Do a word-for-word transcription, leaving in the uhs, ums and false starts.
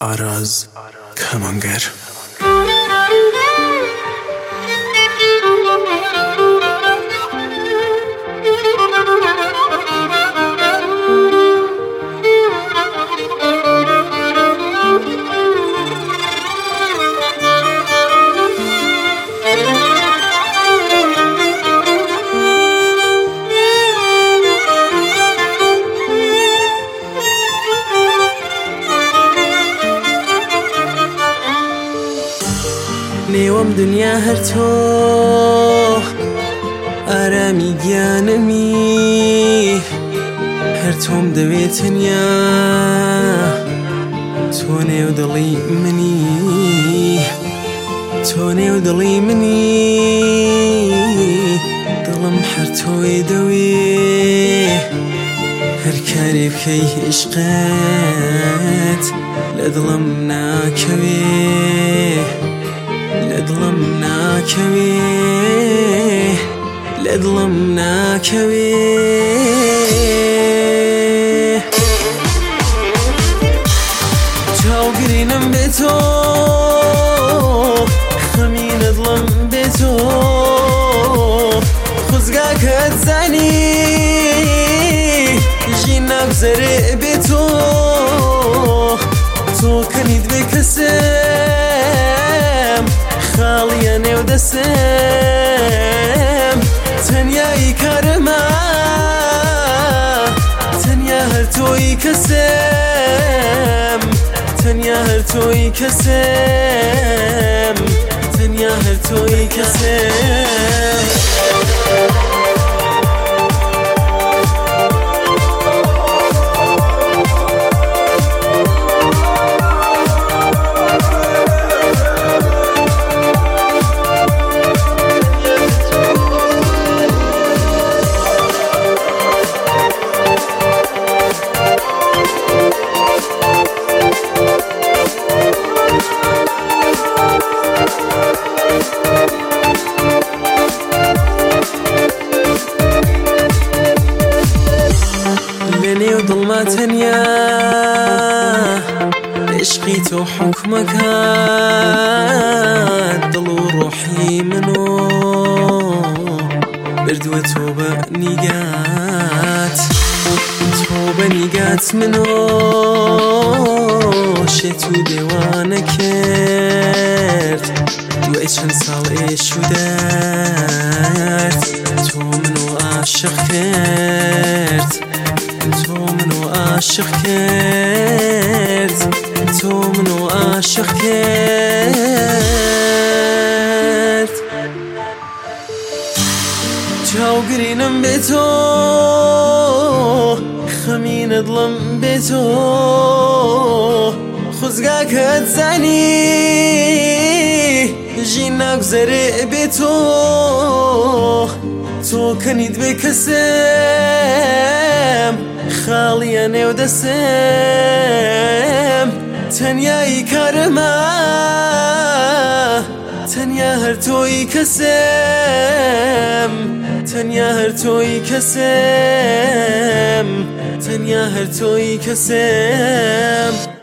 آراز کمانگر. نێوەم دنیا هەر تۆ ئارامی گیانەمی، هەر تۆم دەوێت تەنیا تۆ نێو دڵی منی، تۆ نێو دڵی منی، دڵم هەر تۆی دەوێ، هەر کارێ بکەی عشقت لە دڵم ناکەوێ، لە دڵم ناکەوێ، لە دڵم ناکەوێ. چاوگرینم بێ تۆ، خەمینە دڵم بێ تۆ، خوزگاکەت زانی ژین نابزەرێ بێ تۆ، تۆ کەنیت بێ کەسم خاڵیە نێو دەسم، تەنیایی کارەمە تەنیا هەر تۆی کەسم، تەنیا هەر تۆی کەسم، تەنیا هەر تۆی کەسم. دڵما تەنیا عشقی تۆ حکومەکات، دڵ و ڕۆحی منۆ بردووە تۆ بە نیگات، تۆ بە نیگات منۆ شێت و دێوانە کرد، دوای چەند ساڵ ئێش و دەرد، تۆ منۆ عاشق کرد، تۆ منو عاشق کرد، تۆ منو عاشق کرد. چاوگرینم بێ تۆ، خەمینە دڵم بێ تۆ، خوزگاکەت زانی ژین نابزەرێ بێ تۆ، تۆ کەنیت بێ کەسم خاڵیە نێو دەسم، تەنیایی کارەمە تەنیا هەر تۆی کەسم، تەنیا هەر تۆی کەسم، تەنیا هەر تۆی کەسم.